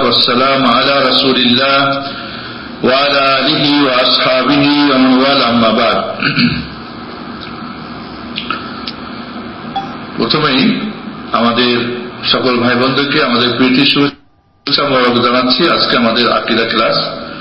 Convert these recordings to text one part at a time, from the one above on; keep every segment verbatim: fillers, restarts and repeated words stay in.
والسلام على رسول الله وعلى آله وأصحابه ومن والاه أما بعد প্রথমেই আমাদের সকল ভাই বোনদেরকে আমাদের প্রীতি শুভেচ্ছা মোবারক জানাচ্ছি। আজকে আমাদের আকীদা ক্লাস।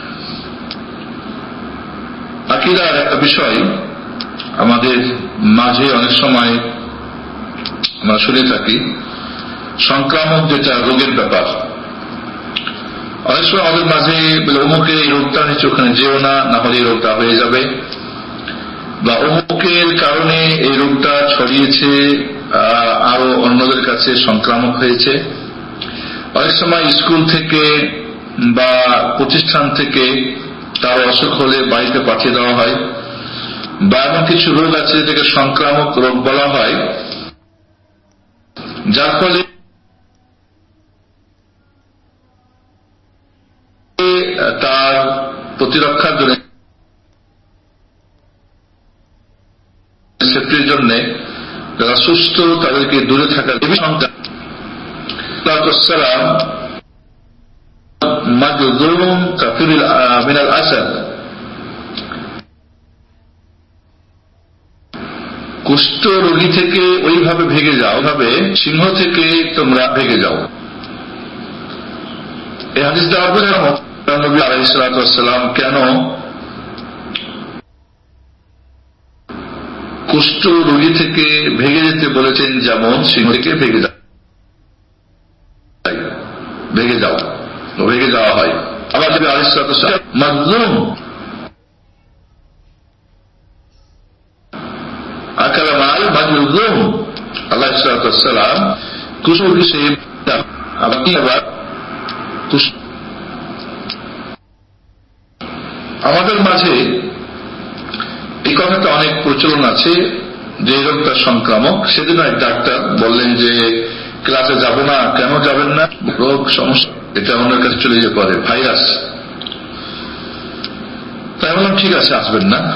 আকীদার একটা বিষয় আমাদের মাঝে অনেক সময় আমরা শুনে থাকি, সংক্রামক যেটা রোগের ব্যাপার। অনেক সময় আমাদের মাঝে অমুকের এই রোগটা হয়েছে, ওখানে যেও না, না হলে এই রোগটা হয়ে যাবে, বা অমুকের কারণে এই রোগটা ছড়িয়েছে, আরো অন্যদের কাছে সংক্রামক হয়েছে। অনেক সময় স্কুল থেকে বা প্রতিষ্ঠান থেকে তার অসুখ হলে বাড়িতে পাঠিয়ে দেওয়া হয়, বা এমন কিছু রোগ আছে যেটাকে সংক্রামক রোগ বলা হয়, যার ফলে তার প্রতিরক্ষার জন্য সেফটির জন্য যারা সুস্থ তাদেরকে দূরে থাকার মিনাল আসাদ, কুষ্ঠ রোগী থেকে ওইভাবে ভেগে যাও, ওইভাবে সিংহ থেকে তোমরা ভেগে যাও। এই হাদিস দেওয়ার পরে নবী আলাইহিস সালাতু ওয়াস সালাম কেন কুষ্ঠ রোগী থেকে ভেগে যেতে বলেছেন, যেমন সিংহ থেকে ভেগে যাও, ভেগে যাও ভেগে যাওয়া হয়। আবার নবী আলাইহিস সালাতু ওয়াস সালাম মাজলুম আকালা মাল মাজলুম, আলাইহিস সালাতু ওয়াস সালাম কুষ্ঠ রোগী সে আবার আমাদের মাঝে এই কথাটা অনেক প্রচলন আছে যে এই রোগটা সংক্রামক। সেদিন এক ডাক্তার বললেন যে ক্লাসে যাব না। কেন যাবেন না? রোগ সমস্যা, এটা অন্যের কাছে চলে যেতে পারে, ভাইরাস। তাই বললাম ঠিক আছে, আসবেন না।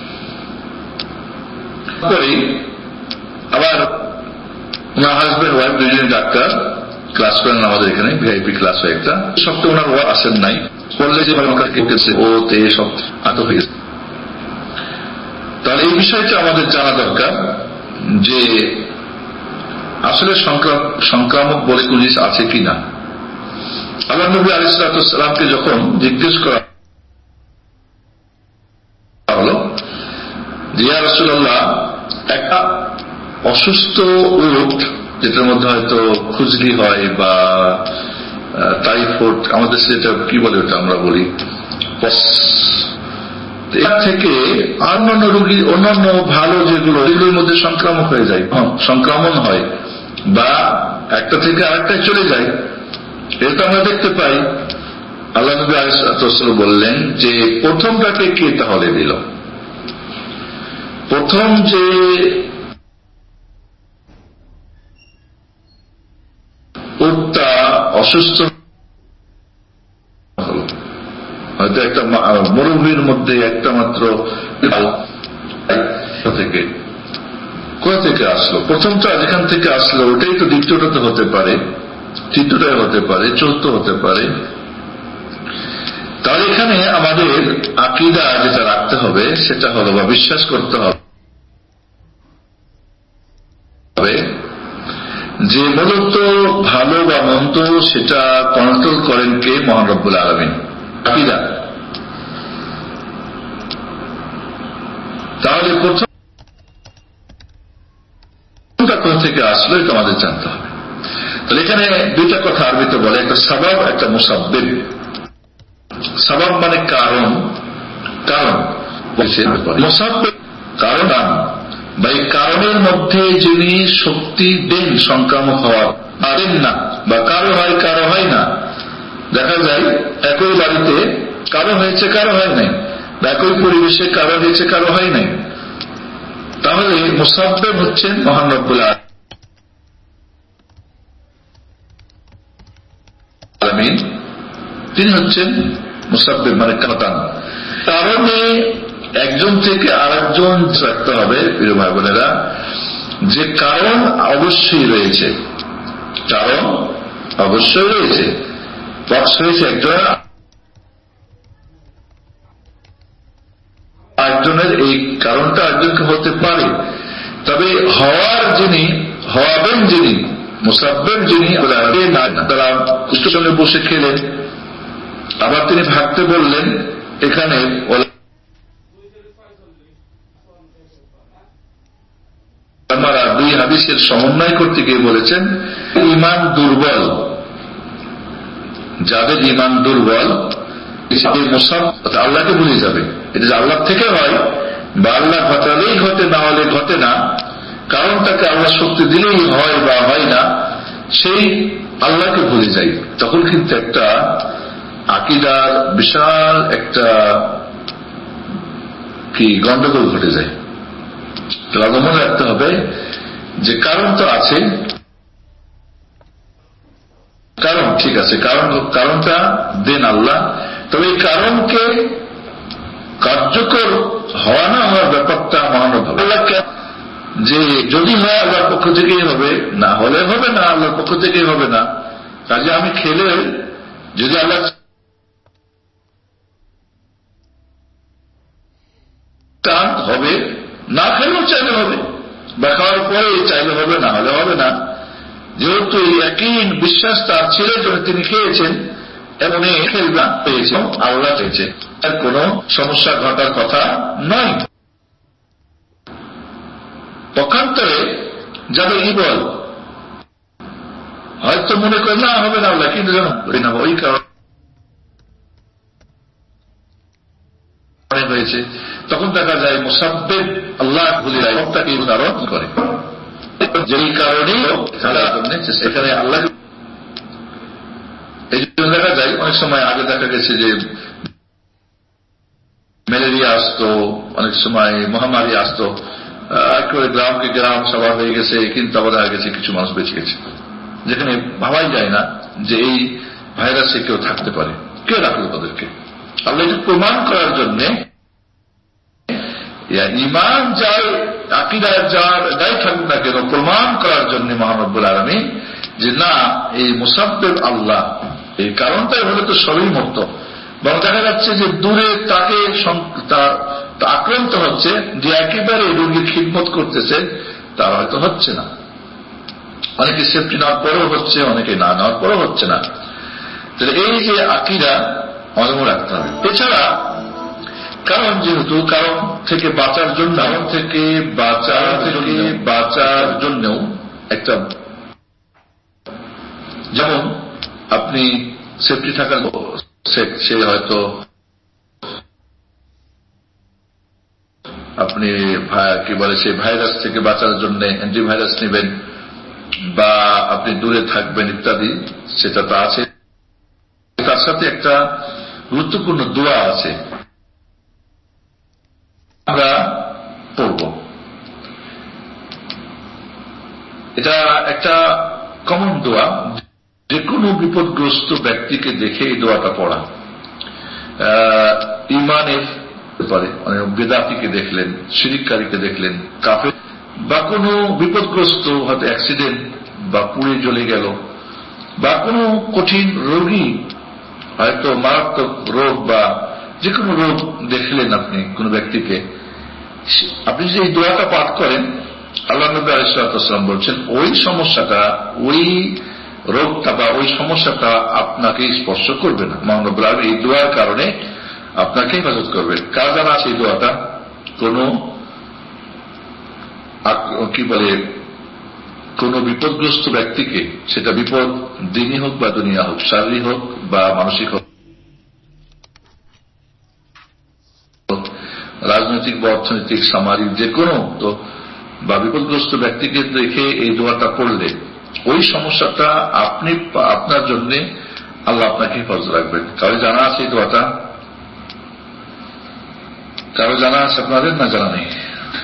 আবার ওনার হাজবেন্ড ওয়াইফ দুজনে ডাক্তার, ক্লাস করেন আমাদের এখানে, ভিআইপি ক্লাস হয় একটা। সপ্তাহে ওনার আসেন নাই, বললে যে ও তে সব আতঙ্ক হয়ে গেছে। তাহলে এই বিষয়টা আমাদের জানা দরকার যে আসলে সংক্রামক বলে কোন জিনিস আছে কিনা। আল্লাহ নবী আলাইহিস সালাতু ওয়াস সালামকে যখন জিজ্ঞেস করা হলো যে ইয়া রাসূলুল্লাহ, একটা অসুস্থ উট যেটার মধ্যে হয়তো খুজলি হয় বা টাইফয়েড, আমাদের সেটা কি বলে ওটা আমরা বলি, এর থেকে অন্যান্য রোগী, অন্যান্য ভালো যেগুলো, এগুলোর মধ্যে সংক্রামক হয়ে যায়, সংক্রমণ হয়, বা একটা থেকে আরেকটায় চলে যায়, এটা আমরা দেখতে পাই। আল্লাহ নবী আলাইহিস সালাতু ওয়াস সালাম বললেন যে প্রথমটাকে কে তাহলে দিল? প্রথম যে উটটা অসুস্থ হলো, হয়তো একটা মরুভূমির মধ্যে একটা মাত্র থেকে কোথা থেকে আসলো? প্রথমটা যেখান থেকে আসলো ওটাই তো দ্বিতীয়টা হতে পারে, তৃতীয়টাই হতে পারে, চতুর্থ হতে পারে। তাহলে এখানে আমাদের আকীদা যেটা রাখতে হবে সেটা হলো, বা বিশ্বাস করতে হবে যে মূলত ভালো বা মন্দ সেটা কন্ট্রোল করেন কে? মহান রব্বুল আলামিন। আকীদা। তাহলে প্রথমটা কোথা থেকে আসলো এটা আমাদের জানতে হবে। তাহলে এখানে দুইটা কথা আরবিতে বলে, একটা সাবাব, একটা মুসাব্বিব। সাবাব মানে কারণ, কারণ মুসাব্বিব কারণ, বা এই কারণের মধ্যে যিনি শক্তি দেন সংক্রামক হওয়ার, দেন না, বা কারো হয় কারো হয় না। দেখা যায় একই বাড়িতে কারো হয়েছে কারো হয় নাই, একই পরিবেশে কারো হয়েছে কারো হয় নাই। তাহলে মুসাব্বিব হচ্ছেন মহান রব্বুল আলামিন, তিনি হচ্ছেন মুসাব্বিব মানে কারণ। কারণে একজন থেকে আরেকজন রাখতে হবে প্রিয় ভাই বোনেরা, যে কারণ অবশ্যই রয়েছে, কারণ অবশ্যই রয়েছে, বক্স হয়েছে একজনের, একজনের এই কারণটা একজনকে হতে পারে। তবে হওয়ার যিনি, হওয়াবেন যিনি, মুসাব্বিব যিনি, তারা কুষ্ঠসঙ্গে বসে খেলেন, আবার তিনি ভাগতে বললেন। এখানে আমরা দুই হাদিসের সমন্বয় করতে গিয়ে বলেছেন, ঈমান দুর্বল, যাদের ঈমান দুর্বল আল্লাহকে ভুলে যাবে। এটা যে আল্লাহ থেকে হয় বা আল্লাহ ঘটালেই ঘটে, না হলে ঘটে না, কারণটাকে আল্লাহ শক্তি দিলেই হয় বা হয় না, সেই আল্লাহকে ভুলে যাই, তখন কিন্তু একটা আকীদার বিশাল একটা কি গন্ডগোল ঘটে যায়। তাহলে মনে রাখতে হবে যে কারণ তো আছে, কারণ ঠিক আছে, কারণ কারণটা দেন আল্লাহ, তবে এই কারণকে কার্যকর হওয়া না হওয়ার ব্যাপারটা মহানব আল্লাহকে, যে যদি হয় আল্লাহর পক্ষ থেকেই হবে, না হলে হবে না, আল্লাহর পক্ষ থেকেই হবে না। কাজে আমি খেলে যদি আল্লাহ টান হবে, না খেলেও চাইলে হবে, বা খাওয়ার পরে চাইলে হবে, না হলে হবে না। যেহেতু ইয়াকিন বিশ্বাস তার ছিল যখন তিনি খেয়েছেন, এমন খেলবা পেয়েছেন, আল্লাহ চেয়েছে, তার কোন সমস্যা ঘটার কথা নয়। পক্ষান্তরে যাদের ইবল হয়তো মনে করে না হবে না আল্লাহ, কিন্তু যেন না ওই কারণে হয়েছে, তখন দেখা যায় মুসাব্বিব আল্লাহ ভুলে যায়, তাকে উদাহরণ করে যেই কারণে এখানে আল্লাহ। এই জন্য দেখা যায় অনেক সময় আগে দেখা গেছে যে ম্যালেরিয়া আসতো, অনেক সময় মহামারী আসতো, একেবারে গ্রামকে গ্রাম সভা হয়ে গেছে, কিন্তু আবার দেখা গেছে কিছু মানুষ বেঁচে গেছে, যেখানে ভাবাই যায় না যে এই ভাইরাসে কেউ থাকতে পারে। কে রাখলো তাদেরকে? আল্লাহ এটা প্রমাণ করার জন্যে, ঈমান যার আকীদা যার যাই থাকুক না কেন, প্রমাণ করার জন্য মহান রব্বুল আলামিন যে না, এই মুসাব্বিব আল্লাহ, এই কারণটাই হলে তো সবই মুক্ত। বরং দেখা যাচ্ছে যে দূরে তাকে আক্রান্ত হচ্ছে, যে একেবারে রোগীর খিদমত করতেছে, তার হয়তো হচ্ছে না। অনেকে সেফটি নেওয়ার পরেও হচ্ছে, অনেকে না নেওয়ার পরেও হচ্ছে না। তাহলে এই যে আকীদা অদম্য রাখতে হবে। এছাড়া কারণ, যেহেতু কারণ থেকে বাঁচার জন্য, কারণ থেকে বাঁচার থেকে বাঁচার জন্যও একটা, যেমন আপনি সেফটি থাকার, সে হয়তো আপনি কি বলে সেই ভাইরাস থেকে বাঁচার জন্য অ্যান্টিভাইরাস নেবেন, বা আপনি দূরে থাকবেন ইত্যাদি, সেটা তো আছে। তার সাথে একটা গুরুত্বপূর্ণ দোয়া আছে, আমরা পড়ব। এটা একটা কমন দোয়া, যে কোনো বিপদগ্রস্ত ব্যক্তিকে দেখে এই দোয়াটা পড়া। ইমানের পারে, বেদাতিকে দেখলেন, শিরিককারীকে দেখলেন, কাফের, বা কোনো বিপদগ্রস্ত, হয়তো অ্যাক্সিডেন্ট বা পুড়ে জ্বলে গেল, বা কোনো কঠিন রোগী, হয়তো মারাত্মক রোগ বা যে কোনো রোগ দেখলেন আপনি কোন ব্যক্তিকে, আপনি যদি এই দোয়াটা পাঠ করেন, আল্লাহ নবী আলাইহিস সালাম বলছেন ওই সমস্যাটা, ওই রোগটা বা ওই সমস্যাটা আপনাকে স্পর্শ করবে না। মহান রব্বুল আলামিন এই দোয়ার কারণে আপনাকে হেফাজত করবেন। কার জানা আছে এই দোয়াটা? কোন কি বলে, কোন বিপদগ্রস্ত ব্যক্তিকে, সেটা বিপদ দিনই হোক বা দুনিয়া হোক, শারীরিক হোক বা মানসিক হোক, রাজনৈতিক বা অর্থনৈতিক সামাজিক যে কোনো তো বা বিপদগ্রস্ত ব্যক্তিকে দেখে এই দোয়াটা পড়লে ওই সমস্যাটা আপনি আপনার জন্য আল্লাহ আপনাকে হেফাজত রাখবেন। কারো জানা আছে এই দোয়াটা? কারো জানা আছে আপনাদের, না জানা নেই?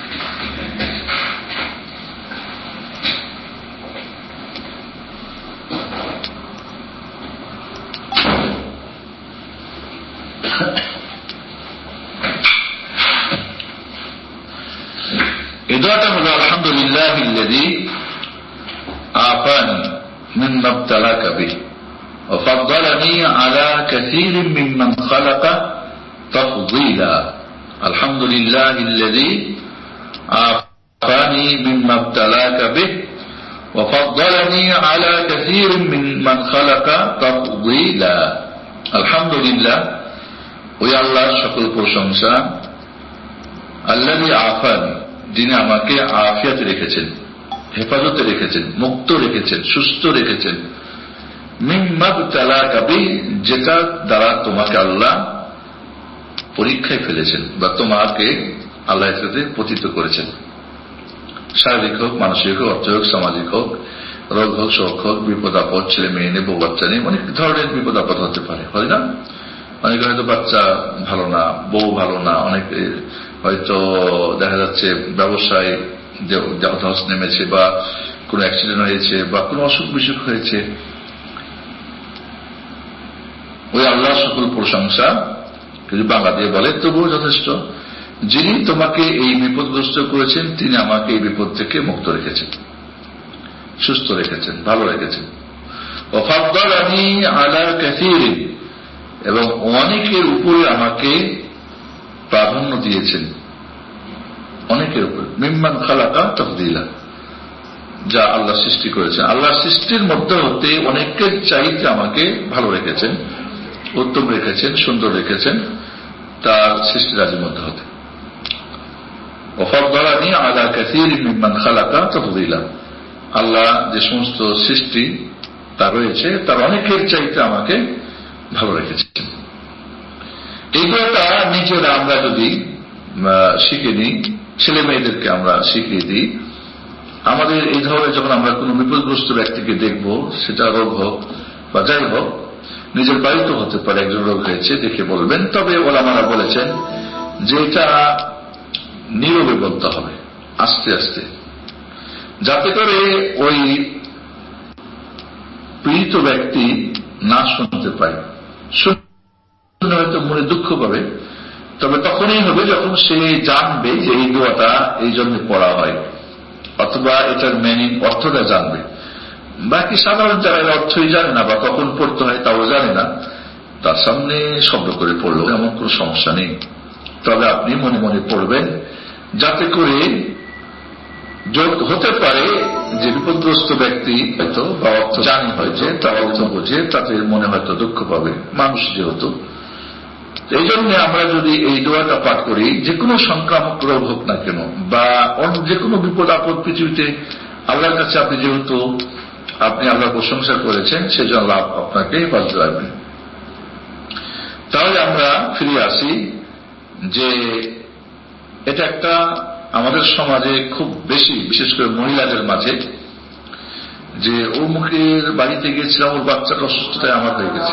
এই দোয়াটা হলো আলহামদুলিল্লাহিল্লাযী আফানি মিম্মা ইবতালাকা বিহি وفضلني على كثير ممن خلق تفضيلا الحمد لله الذي عافاني مما ابتلاك به وفضلني على كثير ممن خلق تفضيلا الحمد لله ওই আল্লাহর সকল প্রশংসা আল্লাযী আফানি যিনি আমাকে আফিয়াতে রেখেছেন, হেফাজতে রেখেছেন, মুক্ত রেখেছেন, সুস্থ রেখেছেন, মিম্মা বতালাকা বি যেটা দ্বারা তোমাকে আল্লাহ পরীক্ষায় ফেলেছেন বা তোমাকে আল্লাহ এর সাথে পতিত করেছেন। শারীরিক হোক, মানসিক হোক, অর্থ হোক, সামাজিক হোক, রোগ হোক, শোক হোক, বিপদ আপদ, ছেলে মেয়ে নেই, বউ বাচ্চা নেই, অনেক ধরনের বিপদ আপদ হতে পারে, হয় না? অনেকে হয়তো বাচ্চা ভালো না, বউ ভালো না, অনেকে হয়তো দেখা যাচ্ছে ব্যবসায় ধস নেমেছে বা কোনো অ্যাক্সিডেন্ট হয়েছে বা কোনো অসুখ বিসুখ হয়েছে। ওই আল্লাহ সকল প্রশংসা যদি বাংলা দিয়ে বলে তবুও যথেষ্ট। যিনি তোমাকে এই বিপদগ্রস্ত করেছেন তিনি আমাকে এই বিপদ থেকে মুক্ত রেখেছেন, সুস্থ রেখেছেন, ভালো রেখেছেন। ওয়াফাদ্দালানি আলা কাসীরিন এবং অনেকের উপরে আমাকে প্রাধান্য দিয়েছেন, অনেকের উপরে। মিম্মান খালাকা তাফদীলা যা আল্লাহ সৃষ্টি করেছেন, আল্লাহ সৃষ্টির মধ্যে হতে অনেকের চাইতে আমাকে ভালো রেখেছেন, উত্তম রেখেছেন, সুন্দর রেখেছেন তার সৃষ্টিরাজির মধ্যে হতে। ওয়াফাদ্দালানি আলা কাসীরিন মিম্মান খালাকা তাফদীলা আল্লাহ যে সমস্ত সৃষ্টি তা রয়েছে তার অনেকের চাইতে আমাকে ভালো রেখেছেন। এই কথাটা নিজেরা আমরা যদি শিখে নিই, ছেলে মেয়েদেরকে আমরা শিখিয়ে দিই, আমাদের এই ধরনের যখন আমরা কোনো বিপদগ্রস্ত ব্যক্তিকে দেখব, সেটা রোগ হোক বা যাই হোক, নিজের বাড়িতে হতে পারে, একজন রোগ হয়েছে দেখে বলবেন। তবে ওলামারা বলেছেন যে এটা নীরবে বলতে হবে, আস্তে আস্তে, যাতে করে ওই পীড়িত ব্যক্তি না শুনতে পায়। শুনে হয়তো মনে দুঃখ পাবে, তবে তখনই হবে যখন সে জানবে যে এই দোয়াটা এই জন্য পড়া হয়, অথবা এটার মিনিং অর্থটা জানবে। বাকি সাধারণ যারা এর অর্থই জানে না বা কখন পড়তে হয় তাও জানে না, তার সামনে শব্দ করে পড়লো এমন কোন সমস্যা নেই। তবে আপনি মনে মনে পড়বেন, যাতে করে হতে পারে যে বিপদগ্রস্ত ব্যক্তি হয়তো বা অর্থ জানি হয়েছে, তার অর্থ বোঝে, তাতে মনে হয়তো দুঃখ পাবে, মানুষ যেহেতু। এই জন্য আমরা যদি এই দোয়াটা পাঠ করি, যে কোনো সংক্রামক রোগ হোক না কেন বা যে কোনো বিপদ আপদ পৃথিবীতে, আল্লাহর কাছে আপনি যেহেতু আপনি আল্লাহর প্রশংসা করেছেন, সেজন্য লাভ আপনাকে হেফাজত রাখবেন। তাহলে আমরা ফিরে আসি যে এটা একটা আমাদের সমাজে খুব বেশি, বিশেষ করে মহিলাদের মাঝে, যে ওর মুখের বাড়িতে গিয়েছিলাম, ওর বাচ্চাটা অসুস্থতায় আমার হয়ে গেছে।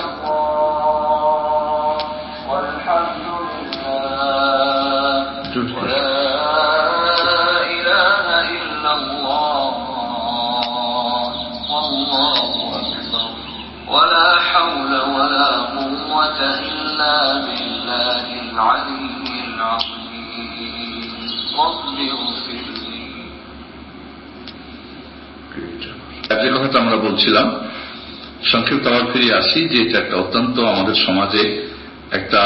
যে কথাটা আমরা বলছিলাম, সংক্ষিপ্ত আবার ফিরে আসি যে এটা একটা অত্যন্ত আমাদের সমাজে একটা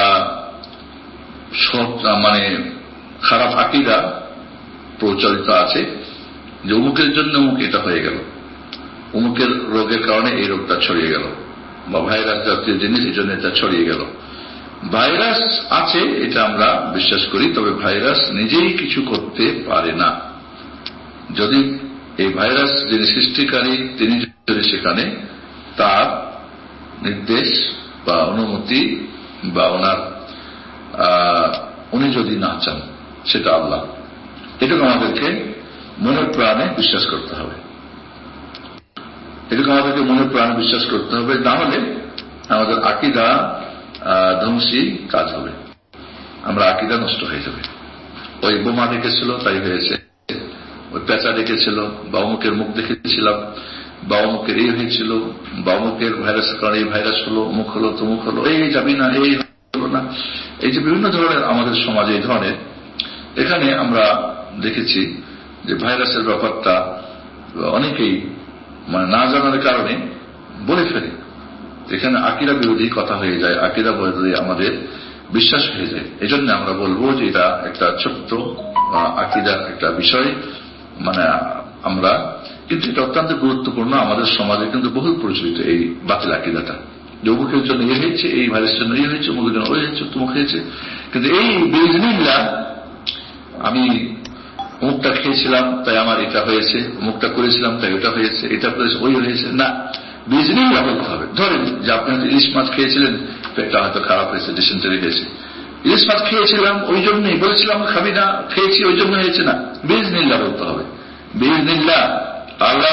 মানে খারাপ আকীদা প্রচলিত আছে যে অমুকের জন্য অমুক এটা হয়ে গেল, অমুকের রোগের কারণে এই রোগটা ছড়িয়ে গেল, বা ভাইরাস জাতীয় জিনিস এই জন্য এটা ছড়িয়ে গেল। ভাইরাস আছে এটা আমরা বিশ্বাস করি, তবে ভাইরাস নিজেই কিছু করতে পারে না। যদি এই ভাইরাস যিনি সৃষ্টিকারী তিনি যদি সেখানে তার নির্দেশ বা অনুমতি বা ওনার উনি যদি না চান, সেটা আল্লাহ। এটুকু আমাদেরকে মনে প্রাণে বিশ্বাস করতে হবে, এটুকু আমাদেরকে মনে প্রাণে বিশ্বাস করতে হবে, না হলে আমাদের আকীদা ধ্বংসী কাজ হবে, আমরা আকীদা নষ্ট হয়ে যাবে। ওই বোমা দেখেছিল তাই হয়েছে, ওই পেঁচা দেখেছিল, বা অমুকের মুখ দেখেছিলাম, বা অমুকের এই হয়েছিল, বা অমুকের ভাইরাসের কারণে এই ভাইরাস হলো, অমুক হলো, তমুক হলো, এই যাবি না, এই হলো না, এই যে বিভিন্ন ধরনের আমাদের সমাজে এই ধরনের। এখানে আমরা দেখেছি যে ভাইরাসের ব্যাপারটা অনেকেই মানে না জানার কারণে বলে ফেলে, এখানে আকীদা বিরোধী কথা হয়ে যায়, আকীদা বিরোধী আমাদের বিশ্বাস হয়ে যায়। এজন্য আমরা বলবো যে এটা একটা ছোট্ট আকীদার একটা বিষয়, মানে আমরা কিন্তু এটা অত্যন্ত গুরুত্বপূর্ণ। আমাদের সমাজে কিন্তু বহুল প্রচলিত এই বাতিল আকীদাটা, যে অমুকের জন্য ইয়ে হয়েছে, এই ভাইরাসের জন্য ইয়ে হয়েছে, অমুকের জন্য ওই হয়েছে, তুমুক হয়েছে। কিন্তু এই বিইজনিল্লাহ আমি অমুকটা খেয়েছিলাম তাই আমার এটা হয়েছে, অমুকটা করেছিলাম তাই ওটা হয়েছে, এটা করেছে ওই হয়েছে না, বিইজনিল্লাহ বলতে হবে। ধরেন যে আপনি ইলিশ মাছ খেয়েছিলেন, পেটটা হয়তো খারাপ হয়েছে, ডিসেন্টারি হয়েছে, ইলিশ মাছ খেয়েছিলাম ওই জন্যই, বলেছিলাম খাবি না, খেয়েছি ওই জন্য হয়েছে না, বিইজনিল্লাহ বলতে হবে। বিইজনিল্লাহ আল্লাহ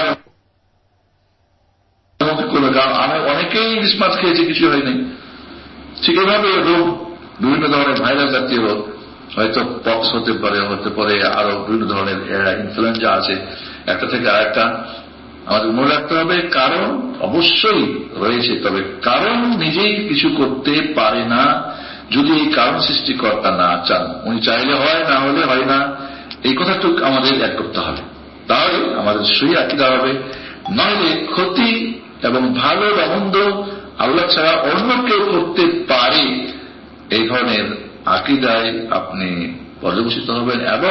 আমি অনেকেই ইলিশ মাছ খেয়েছি, কিছু হয়নি। ঠিক এভাবে রোগ, বিভিন্ন ধরনের ভাইরাস জাতীয় রোগ, হয়তো পক্স হতে পারে, হতে পারে আরো বিভিন্ন ধরনের ইনফ্লুয়েঞ্জা আছে, একটা থেকে আরেকটা। আমাদের মনে রাখতে হবে কারণ অবশ্যই রয়েছে, তবে কারণ নিজেই কিছু করতে পারে না যদি এই কারণ সৃষ্টিকর্তা না চান। উনি চাইলে হয়, না হলে হয় না, এই কথাটুকু আমাদের এক করতে হবে। তাহলে আমাদের সই আকীদা হবে। নইলে ক্ষতি এবং ভালো বা মন্দ আল্লাহ ছাড়া অন্য কেউ করতে পারে, এই ধরনের আকীদায় আপনি পর্যবসিত হবেন এবং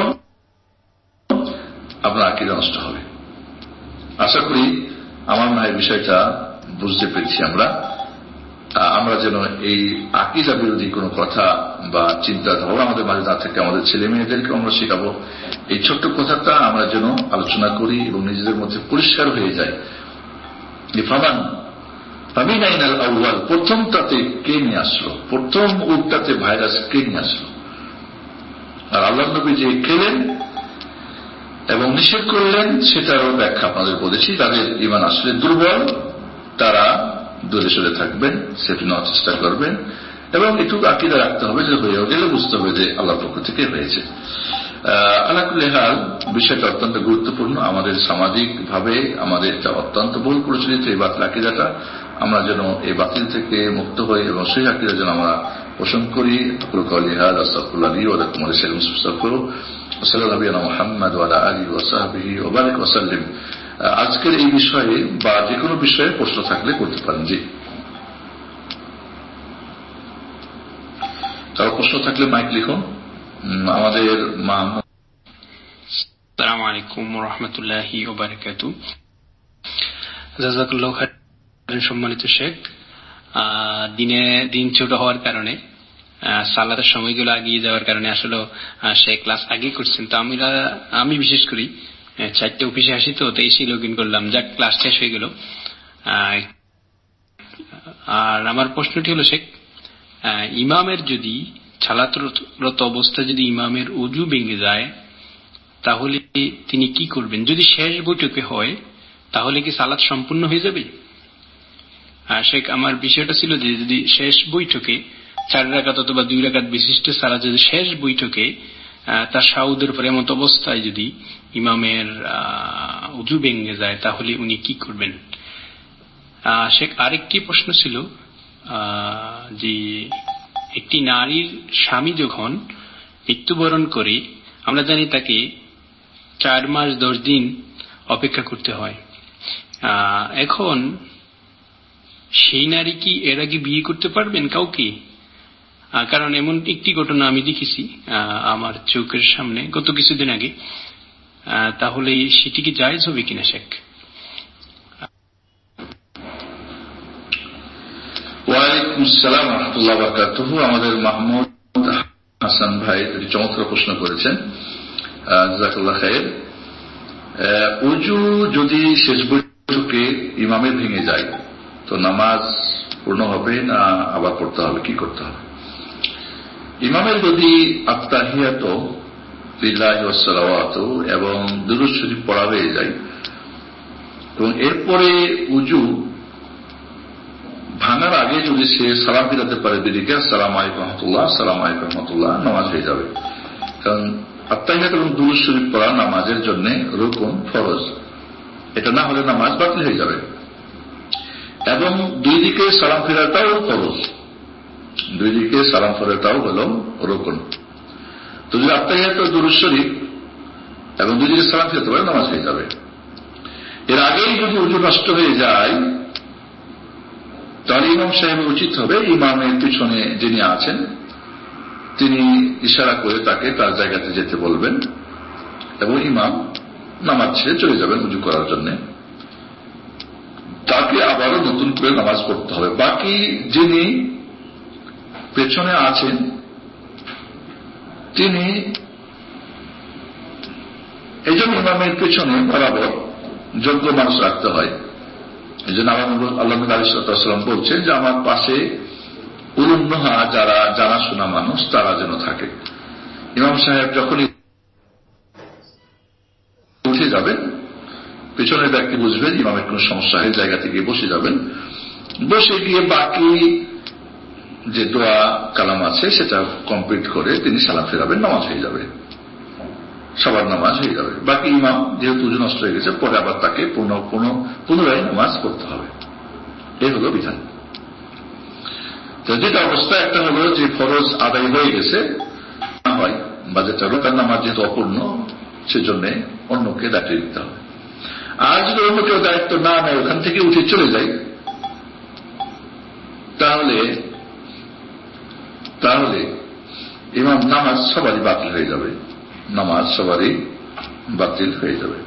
আপনার আকীদা নষ্ট হবে। আশা করি আমার মনে হয় বিষয়টা বুঝতে পেরেছি আমরা। আমরা যেন এই আকীদা বিরোধী কোনো কথা বা চিন্তাধারা আমাদের মাঝে না থাকে, আমাদের ছেলে মেয়েদেরকে আমরা শেখাবো। এই ছোট্ট কথাটা আমরা যেন আলোচনা করি এবং নিজেদের মধ্যে পরিষ্কার হয়ে যায়। ফামান ফামিনাইনাল আউয়াল, প্রথমটাতে কে নিয়ে আসলো, প্রথম উটটাতে ভাইরাস কে নিয়ে আসলো। আর আল্লাহ নবী যে খেলেন এবং নিষেধ করলেন সেটারও ব্যাখ্যা আপনাদের বলেছি। তাদের ঈমান আসলে দুর্বল, তারা দূরে সরে থাকবেন, সেটি নেওয়ার চেষ্টা করবেন এবং একটু আকীদা রাখতে হবে যে হয়ে গেলে বুঝতে হবে যে আল্লাহর পক্ষ থেকে হয়েছে। আলা কুল্লি হাল বিষয়টা অত্যন্ত গুরুত্বপূর্ণ। আমাদের সামাজিক ভাবে আমাদের এটা অত্যন্ত বহুল প্রচলিত এই বাতিল আকীদাটা, আমরা যেন এই বাতিল থেকে মুক্ত হই এবং সেই আকীদা যেন আমরা পোষণ করি। আকুলু কওলি হাযা আস্তাগফিরুল্লাহ লি ওয়া লাকুম ওয়া লিসাইরিল মুসলিমিন সাল্লাল্লাহু আলা মুহাম্মাদ ওয়া আলা আলিহি ওয়া সাহবিহি ওয়া বারিক ওয়া সাল্লিম। আজকের এই বিষয়ে বা যে কোনো বিষয়ে প্রশ্ন থাকলে করতে পারেন। জি, কারো প্রশ্ন থাকলে মাইক লিখুন। আমাদের মাহমুদ। আসসালামু আলাইকুম ওয়া রাহমাতুল্লাহি ওয়া বারাকাতুহু। জাযাকাল্লাহু খাইরান। সম্মানিত শেখ, দিনে দিন ছোট হওয়ার কারণে সালাতের সময়গুলো এগিয়ে যাওয়ার কারণে আসলে শেখ ক্লাস আগে করছেন, তো আমি আমি বিশেষ করি চারটে অফিসে আসি, তো এসে লগ ইন করলাম, যাক ক্লাস শেষ হয়ে গেল। আর আমার প্রশ্নটি হলো শেখ, ইমামের যদি সালাতরত অবস্থা যদি ইমামের ওযু ভেঙে যায় তাহলে তিনি কি করবেন? যদি শেষ বৈঠকে হয় তাহলে কি সালাত সম্পূর্ণ হয়ে যাবে? শেখ, আমার বিষয়টা ছিল যে যদি শেষ বৈঠকে চার রাকাত অথবা দুই রাকাত বিশিষ্ট সালাত যদি শেষ বৈঠকে তার শাহুদের পরে এমত অবস্থায় যদি ইমামের ওযু ভেঙে যায় তাহলে উনি কি করবেন? শেখ, আরেকটি প্রশ্ন ছিল যে একটি নারীর স্বামী যখন মৃত্যুবরণ করে, আমরা জানি তাকে চার মাস দশ দিন অপেক্ষা করতে হয়। এখন সেই নারী কি এর আগে বিয়ে করতে পারবেন কাউকে? কারণ এমন একটি ঘটনা আমি দেখেছি আমার চোখের সামনে গত কিছুদিন আগে। তাহলে সেটি কি জায়েজ হবে কিনা শেখ? ওয়ালাইকুম আসসালাম ওয়া রাহমাতুল্লাহি ওয়া বারাকাতুহু। আমাদের মাহমুদ হাসান ভাই একটি চমৎকার প্রশ্ন করেছেন, জাযাকাল্লাহু খাইর। ওযু যদি শেষ বৈঠকে ইমামের ভেঙে যায় তো নামাজ পূর্ণ হবে না আবার পড়তে হবে, কি করতে হবে? ইমামের যদি আত্তাহিয়াতু লিল্লাহি ওয়াস সালাওয়াতু এবং দুরূদ শরীফ পড়া হয়ে যায় এবং এরপরে ওযু ভাঙার আগে যদি সে সালাম ফিরাতে পারে দিদিকে, আসসালামু আলাইকুম ওয়া রাহমাতুল্লাহ, আসসালামু আলাইকুম ওয়া রাহমাতুল্লাহ, নামাজ হয়ে যাবে। কারণ আত্তাহিয়াত এবং দুরূদ শরীফ পড়া নামাজের জন্য রুকন, ফরজ। এটা না হলে নামাজ বাতিল হয়ে যাবে। এবং দুই দিকে সালাম ফেরাটাও ফরজ, দুই দিকে সালাম ফেরাটাও হল রুকন। তো যদি আত্তাহিয়াত ও দুরূদ শরীফ এবং দুই দিকে সালাম ফেরাতে পারে নামাজ হয়ে যাবে। এর আগেই যদি ওযু নষ্ট হয়ে যায় তাহলে ইমাম সাহেবের উচিত হবে ইমামের পিছনে যিনি আছেন তিনি ইশারা করে তাকে তার জায়গাতে যেতে বলবেন এবং ইমাম নামাজ ছেড়ে চলে যাবেন উজু করার জন্য। তাকে আবারও নতুন করে নামাজ পড়তে হবে। বাকি যিনি পেছনে আছেন তিনি এই জন্য ইমামের পেছনে বরাবর যোগ্য মানুষ রাখতে হয়। এই জন্য আল্লাহ নবী আলাইহিস সালাম বলছেন যে আমার পাশে উলুন্নহা যারা জানাশোনা মানুষ তারা যেন থাকে। ইমাম সাহেব যখনই উঠে যাবেন পেছনের ব্যক্তি বুঝবেন ইমামের কোন সমস্যা হয়, জায়গা থেকে বসে যাবেন। বসে গিয়ে বাকি যে দোয়া কালাম আছে সেটা কমপ্লিট করে তিনি সালাম ফেরাবেন, নামাজ হয়ে যাবে, সবার নামাজ হয়ে যাবে। বাকি ইমাম যেহেতু উজু নষ্ট হয়ে গেছে পরে আবার তাকে পুনরায় নামাজ পড়তে হবে। এই হলো বিধান। তো যেটা অবস্থা একটা হলো যে ফরজ আদায় হয়ে গেছে না হয় বা যেটা রোকার নামাজ যেহেতু অপূর্ণ সেজন্য অন্যকে দায়িত্ব দিতে হবে। আর যদি অন্য কেউ দায়িত্ব না নেয় ওখান থেকে উঠে চলে যায় তাহলে তাহলে ইমাম নামাজ সবারই বাতিল হয়ে যাবে, নামাজ সবারই বাতিল হয়ে যাবে।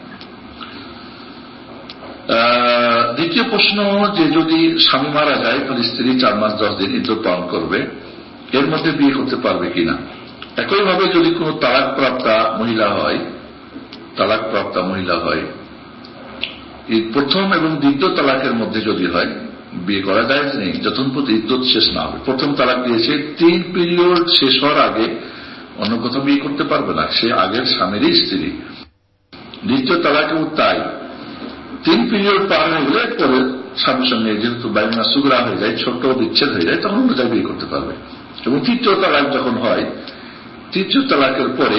দ্বিতীয় প্রশ্ন যে যদি স্বামী মারা যায় তাহলে স্ত্রী চার মাস দশ দিন ইদ্যত পালন করবে, এর মধ্যে বিয়ে করতে পারবে কিনা? একইভাবে যদি কোন তালাক প্রাপ্তা মহিলা হয় তালাক প্রাপ্তা মহিলা হয় প্রথম এবং দ্বিতীয় তালাকের মধ্যে যদি হয় বিয়ে করা যায় নেই যতক্ষণ পর্যন্ত ইদ্যত শেষ না হবে। প্রথম তালাক দিয়েছে তিন পিরিয়ড শেষ হওয়ার আগে অন্য কোথাও বিয়ে করতে পারবে না, সে আগের স্বামীরই স্ত্রী। দ্বিতীয় তালাকেও তাই, তিন পিরিয়ড পার হয়ে গেলে পরে স্বামীর সঙ্গে যেহেতু বাইনা সুগরা হয়ে যায়, ছোট বিচ্ছেদ হয়ে যায়, তখন অন্য বিয়ে করতে পারবে। এবং তৃতীয় তালাক যখন হয় তৃতীয় তালাকের পরে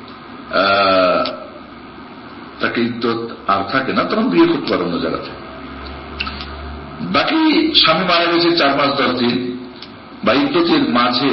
তাকে ইদ্যত আর থাকে না, তখন বিয়ে করতে পারে অন্য জায়গাতে। বাকি স্বামী মারা গেছে চার মাস দশ দিন বা ইদ্যতের মাঝে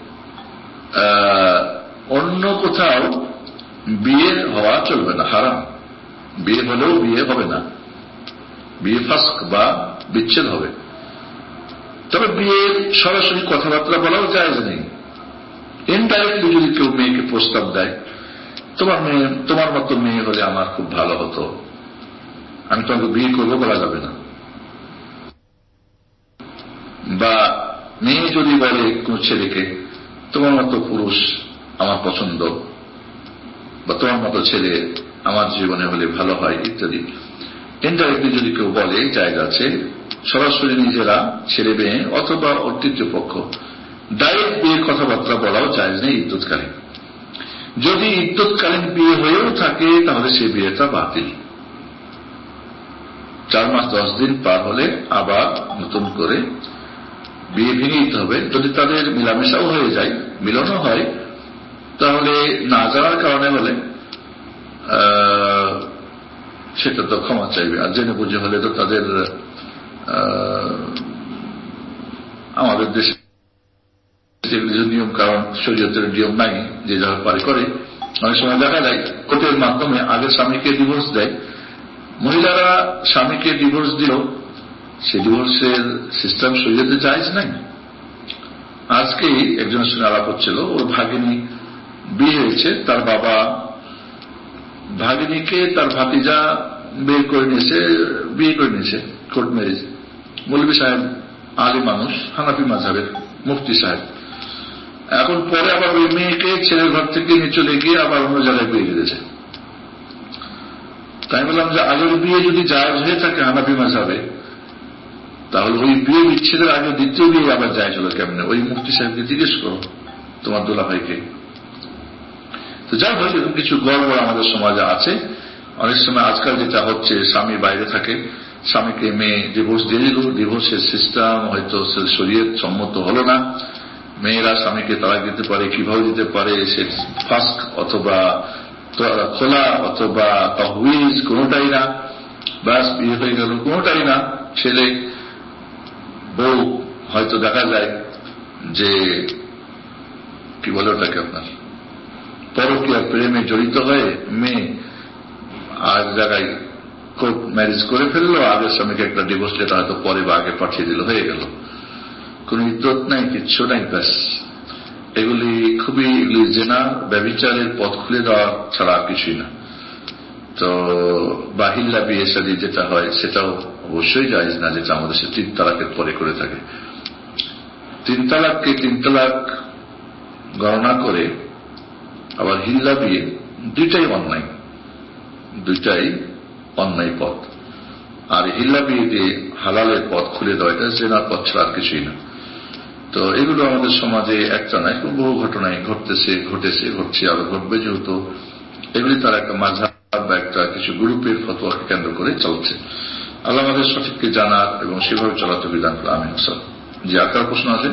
অন্য কোথাও বিয়ে হওয়া চলবে না, হারাম। বিয়ে হলেও বিয়ে হবে না, বিয়ে ফাস্ক বা বিচ্ছেদ হবে। তবে বিয়ের সরাসরি কথাবার্তা বলাও জায়েজ নেই। ইনডাইরেক্টলি যদি কেউ মেয়েকে প্রস্তাব দেয় তোমার মেয়ে তোমার মতো মেয়ে হলে আমার খুব ভালো হতো, আমি তোমাকে বিয়ে করবো, বলা যাবে না। বা মেয়ে যদি বলে কোন ছেলেকে তোমার মতো পুরুষ আমার পছন্দ বা তোমার মতো ছেলে আমার জীবনে হলে ভালো হয় ইত্যাদি, ইনডাইরেক্টলি যদি কেউ বলে জায়গা আছে। সরাসরি নিজেরা ছেলে মেয়ে অথবা তৃতীয় পক্ষ ডাইরেক্ট বিয়ে কথাবার্তা বলাও জায়েজ নেই ইদ্যৎকালীন। যদি ইদ্যৎকালীন বিয়ে হয়েও থাকে তাহলে সে বিয়েটা বাতিল। চার মাস দশ দিন পার হলে আবার নতুন করে বিয়ে ভেঙে দিতে হবে। যদি তাদের মিলামেশাও হয়ে যায়, মিলনও হয়, তাহলে না জানার কারণে হলে সেটা তো ক্ষমা চাইবে। আর জেনে বুঝে হলে তো তাদের আমাদের দেশে নিয়ম কারণ শরীয়তের নিয়ম নাই, যে যারা পারে করে। অনেক সময় দেখা যায় কোর্টের মাধ্যমে আগে স্বামীকে ডিভোর্স দেয়, মহিলারা স্বামীকে ডিভোর্স দিল, সে ডিভোর্সের সিস্টেম শরীয়তে জায়েজ নাই। আজকেই একজনের সঙ্গে আলাপ হচ্ছিল, ওর ভাগিনী বিয়ে হয়েছে, তার বাবা ভাগিনীকে তার ভাতিজা বের করে নিয়েছে, বিয়ে করে নিয়েছে কোর্ট ম্যারেজ। মৌলভী সাহেব আলী মানুষ, হানাফি মাযহাবের মুফতি সাহেব। এখন পরে আবার ওই মেয়েকে ছেলের ঘর থেকে নিয়ে চলে গিয়ে আবার অন্য জায়গায় বিয়ে দিয়েছে। তাই বললাম যে আগের বিয়ে যদি জায়েজ হয়ে থাকে হানাফি মাযহাবে, তাহলে ওই বিয়ে বিচ্ছেদের আগে দ্বিতীয় বিয়ে আবার জায়েজ হলো কেমনে? ওই মুফতি সাহেবকে জিজ্ঞেস করো তোমার দোলা ভাইকে। তো যাই হোক, এরকম কিছু গড়বড় আমাদের সমাজে আছে। অনেক সময় আজকাল যেটা হচ্ছে, স্বামী বাইরে থাকে, স্বামীকে মেয়ে ডিভোর্স দিয়ে দিল, ডিভোর্সের সিস্টেম হয়তো শরীয়ত সম্মত হলো না। মেয়েরা স্বামীকে তালাক দিতে পারে, কিভাবে দিতে পারে, সে ফাস্ক অথবা খোলা অথবা তাহউইজ কোনটাই না, ব্যাস বিয়ে হয়ে গেল, কোনটাই না। ছেলে বউ হয়তো দেখা যায় যে কি বলে ওটাকে আপনার পরকীয়া প্রেমে জড়িত হয়ে মেয়ে আর জায়গায় কোর্ট ম্যারেজ করে ফেললো, আগের স্বামীকে একটা ডিভোর্স লেটার হয়তো পরে বা আগে পাঠিয়ে দিল, হয়ে গেল, কোন ইদ্যত নাই, কিচ্ছু নাই, ব্যাস। এগুলি খুবই এগুলি জেনা ব্যভিচারের পথ খুলে দেওয়া ছাড়া কিছুই না। তো বাহিল্লা বিয়ে শাদী যেটা হয় সেটাও অবশ্যই জায়েজ না, যেটা আমাদের সে তিন তালাকের পরে করে থাকে। তিন তালাককে তিন তালাক গণনা করে আবার হিল্লা বিয়ে, দুইটাই অন্যায়, দুইটাই অন্যায় পথ। আর হিল্লা বিয়ে দিয়ে হালালের পথ খুলে দেওয়া, এটা জেনার পথ ছাড়া আর কিছুই না। তো এগুলো আমাদের সমাজে একটা নয়, বহু ঘটনায় ঘটতেছে, ঘটেছে, ঘটছে, আরো ঘটবে, যেহেতু এগুলি তার একটা মাঝহাব বা একটা কিছু গ্রুপের ফতোয়াকে কেন্দ্র করে চলছে। আল্লাহ আমাদের সঠিককে জানার এবং সেভাবে চলাতে বিধান করে। আমিন। জি, আর কার প্রশ্ন আছে?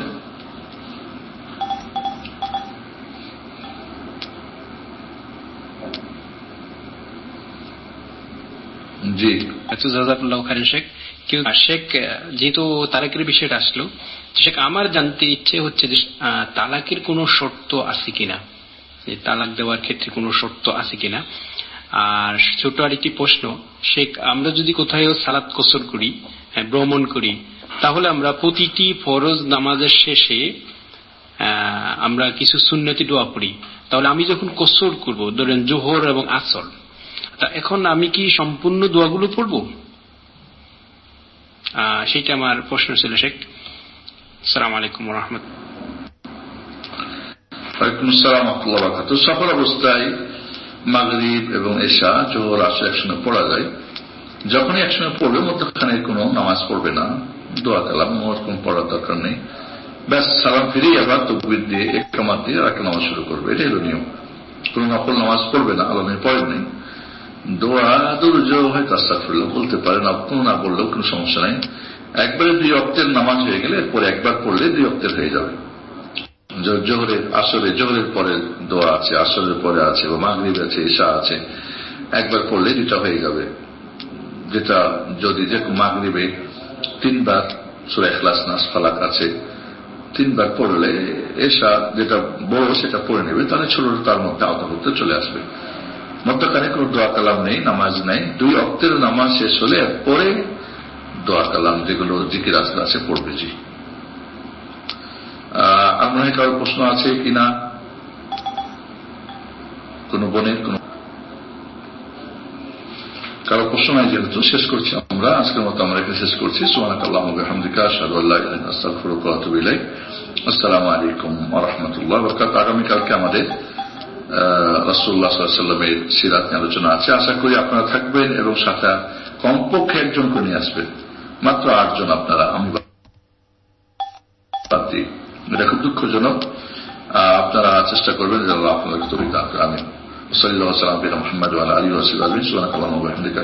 জি, আচ্ছা, জাযাকাল্লাহু খাইরান শেখ। কেউ শেখ যেহেতু তালাকের বিষয়টা আসলো, শেখ আমার জানতে ইচ্ছে হচ্ছে যে তালাকের কোনো শর্ত আছে কিনা, তালাক দেওয়ার ক্ষেত্রে কোনো শর্ত আছে কিনা। আর ছোট আরেকটি প্রশ্ন, শেখ আমরা যদি কোথাও সালাত কসর করি, ভ্রমণ করি, তাহলে আমরা প্রতিটি ফরজ নামাজের শেষে আমরা কিছু সুন্নতি দোয়া পড়ি। তাহলে আমি যখন কসর করব, ধরেন জোহর এবং আসর, তা এখন আমি কি সম্পূর্ণ দোয়াগুলো পড়ব? সেটা আমার প্রশ্ন ছিল শেখ। আসসালামু আলাইকুম ওয়া রাহমাতুল্লাহ। ওয়ালাইকুম আসসালাম ওয়া রাহমাতুল্লাহি ওয়া বারাকাতুহু। সফর অবস্থায় মাগরিব এবং এশা, জোহর, আসর একসঙ্গে পড়া যায়। যখনই একসঙ্গে পড়বে, মধ্যখানে কোনো নামাজ পড়বে না, দোয়া কালাম কোন পড়ার দরকার নেই, ব্যাস সালাম ফিরেই আবার তাকবীর দিয়ে ইকামত দিয়ে একটা নামাজ শুরু করবে, এটাই হলো নিয়ম। কোন নফল নামাজ পড়বে না, আলমে পড়েন নেই। দোয়া দুর্য হয়তো আস্তাগফিরুল্লাহ বলতে পারেন, আপনি না বললেও কোনো সমস্যা নাই। একবারে দুই ওয়াক্তের নামাজ হয়ে গেলে এরপরে একবার পড়লে দুই ওয়াক্তের হয়ে যাবে। জোহরের আসরে, জোহরের পরে দোয়া আছে, আসরের পরে আছে, বা মাগরিব আছে, ঈশা আছে, একবার পড়লে দুটা হয়ে যাবে। যেটা যদি যে মাগরিবে তিনবার সূরা ইখলাস, নাস, ফালাক আছে, তিনবার পড়লে এশা যেটা বড় সেটা পড়ে নেবে, তাহলে ছোট তার মধ্যে আওতাভুক্ত চলে আসবে। মধ্যখানে কোনো দোয়া কালাম নেই, নামাজ নেই। দুই ওয়াক্তের নামাজ শেষ হলে পরে দোয়া কালাম যেগুলো জিকির আসলে আছে পড়বে। জি, আর মনে হয় কারোর প্রশ্ন আছে কিনা? কোন বোনের কোন কারো প্রশ্ন নাই, যেহেতু শেষ করছি আমরা আজকের মতো, আমরা এখানে শেষ করছি। সুবহানাকাল্লাহুম্মা ওয়া বিহামদিকা আশহাদু আল্লা ইলাহা ইল্লা আনতা আস্তাগফিরুকা ওয়া আতুবু ইলাইক। আসসালামু আলাইকুম ওয়া রাহমাতুল্লাহি ওয়া বারাকাতুহু। আগামীকালকে আমাদের রাসূলুল্লাহ সাল্লাল্লাহু আলাইহি ওয়াসাল্লামের সিরাত নিয়ে আলোচনা আছে। আশা করি আপনারা থাকবেন এবং সাথে কমপক্ষে একজন করে নিয়ে আসবেন, মাত্র আটজন আপনারা, আমি বাদ দিই। এটা খুব দুঃখজনক। আপনারা চেষ্টা করবেন যে আল্লাহ আপনাদেরকে তৌফিক দান করেন। আমিন। সাল্লাল্লাহু আলাইহি ওয়া সাল্লাম মুহাম্মদ ওয়া আলা আলিহি ওয়া সাহবিহি সুবহানাকাল্লাহুম্মা ওয়া বিহামদিকা।